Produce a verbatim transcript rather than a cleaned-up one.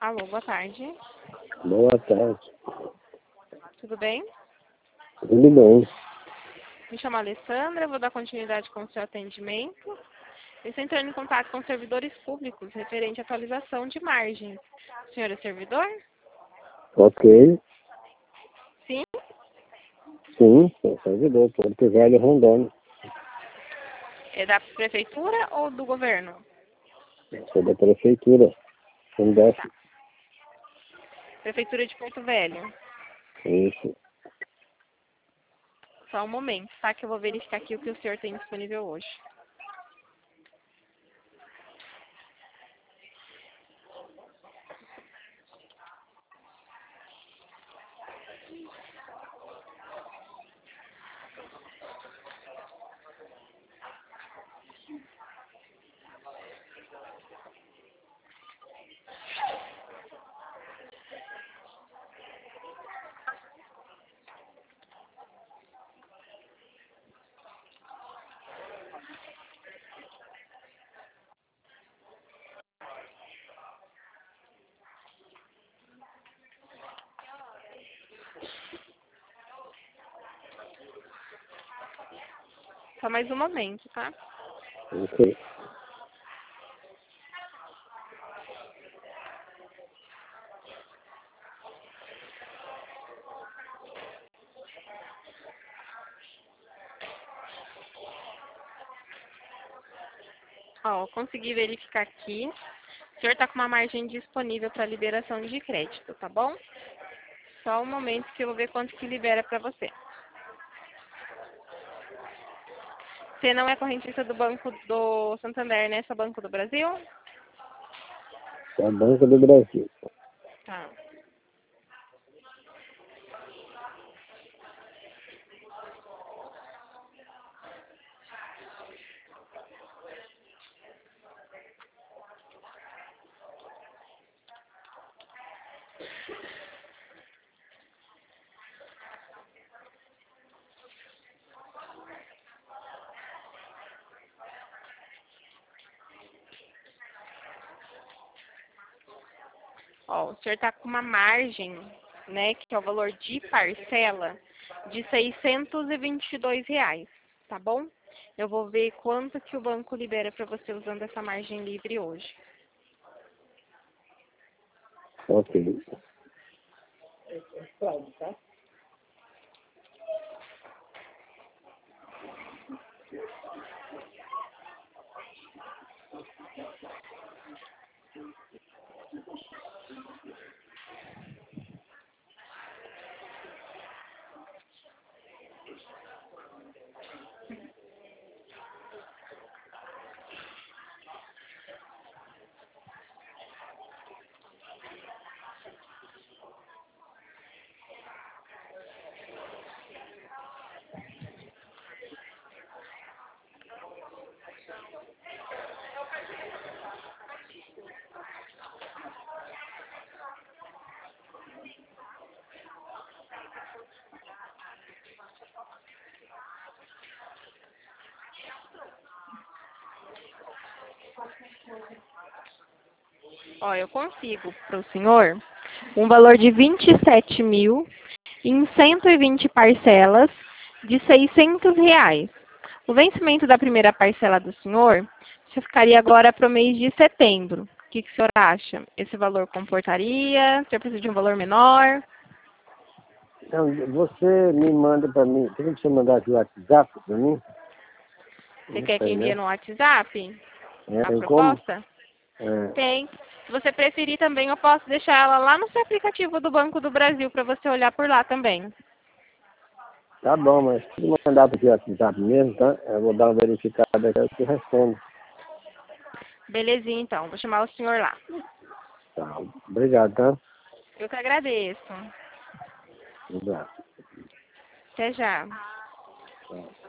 Alô, boa tarde. Boa tarde. Tudo bem? Tudo bem. Me chamo Alessandra, vou dar continuidade com o seu atendimento. Eu estou entrando em contato com servidores públicos referente à atualização de margens. O senhor é servidor? Ok. Sim. Sim, sou servidor, Porto Velho, Rondônia. É da prefeitura ou do governo? Sou da prefeitura. Fundef. Prefeitura de Porto Velho. Isso. Só um momento, tá? Que eu vou verificar aqui o que o senhor tem disponível hoje. Só mais um momento, tá? Ok. Ó, consegui verificar aqui. O senhor está com uma margem disponível para liberação de crédito, tá bom? Só um momento que eu vou ver quanto que libera para você. Você não é correntista do Banco do Santander, né? Esse é o Banco do Brasil? É a Banca do Brasil. Tá. Ó, o senhor está com uma margem, né, que é o valor de parcela, de seiscentos e vinte e dois reais, tá bom? Eu vou ver quanto que o banco libera para você usando essa margem livre hoje. Ok. Ó, eu consigo para o senhor um valor de vinte e sete mil em cento e vinte parcelas de seiscentos reais. O vencimento da primeira parcela do senhor já ficaria agora para o mês de setembro. O que, que o senhor acha? Esse valor comportaria? O senhor precisa de um valor menor? Então, você me manda para mim, tem que você mandar aqui o WhatsApp para mim? Você Não quer que sei, envie né? no WhatsApp É, a tem como? proposta? É, Tem. Se você preferir também, eu posso deixar ela lá no seu aplicativo do Banco do Brasil para você olhar por lá também. tá bom, mas se mandar para o WhatsApp mesmo, tá? Eu vou dar uma verificada aqui, eu te respondo. Belezinha, então. Vou chamar o senhor lá. Tá. Obrigado, tá? Eu que agradeço. Obrigado. Até já. Tá.